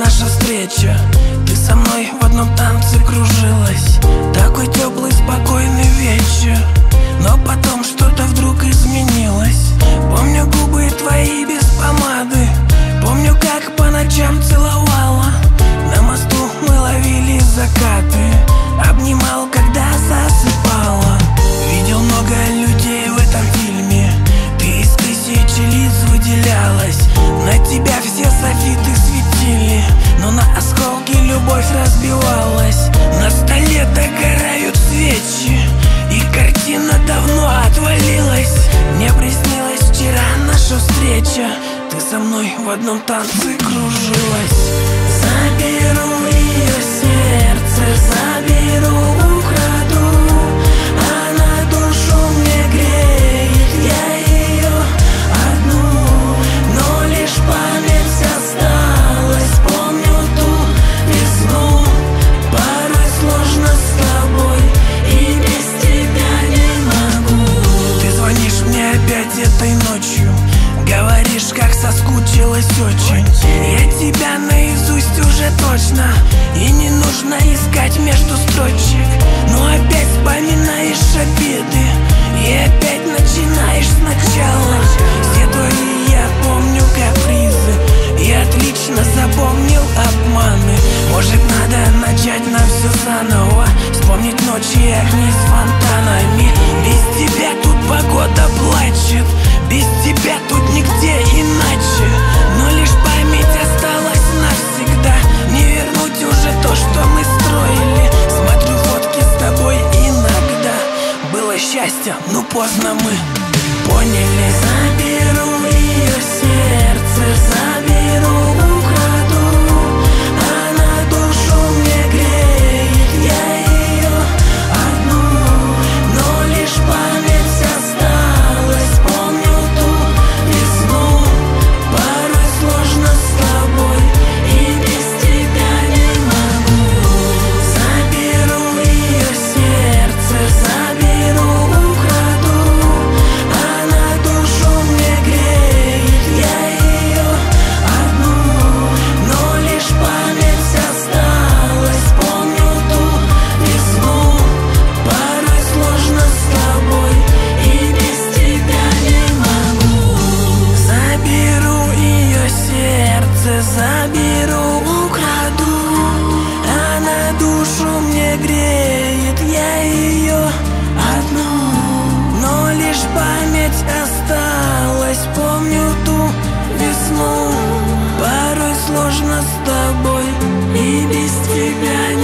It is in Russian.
наша встреча. Ты со мной в одном танце кружилась. Такой теплый, спокойный вечер. Но потом что-то вдруг изменилось. Помню губы твои без помады. Помню, как по ночам целовала. На мосту мы ловили закаты. Обнимал, когда засыпала. Видел много людей в этом фильме. Ты из тысячи лиц выделялась. На тебя все софиты светили, но на осколки любовь разбивалась. На столе догорают свечи, и картина давно отвалилась. Мне приснилась вчера наша встреча. Ты со мной в одном танце кружилась. Заберу ее сердце, заберу, украду. Она душу мне греет, я ее одну. Но лишь память осталась, помню ту весну. Порой сложно с тобой, и без тебя не могу. Ты звонишь мне опять этой ночью, говоришь, как соскучилась очень. Я тебя наизусть уже точно, и не нужно искать между строчек. Но опять вспоминаешь обиды, и опять начинаешь сначала. Все твои я помню капризы, и отлично запомнил обманы. Может, надо начать нам все заново, вспомнить ночи и огни с фонтанами. Без тебя тут погода плачет, без тебя тут нигде иначе. Но лишь память осталась навсегда, не вернуть уже то, что мы строили. Смотрю фотки с тобой иногда. Было счастье, но поздно мы поняли. Заберу ее сердце, заберу, украду. Она душу мне греет, я ее одну. Но лишь память осталась, помню ту весну. Порой сложно с тобой, и без тебя не могу. Заберу ее сердце, заберу, украду. Она душу мне греет, я ее одну. Но лишь память осталась, помню ту весну. Порой сложно с тобой, и без тебя не могу. Заберу ее сердце, заберу, украду. Она душу мне греет, я ее одну. Но лишь память осталась, помню ту весну. Порой сложно с тобой, и без тебя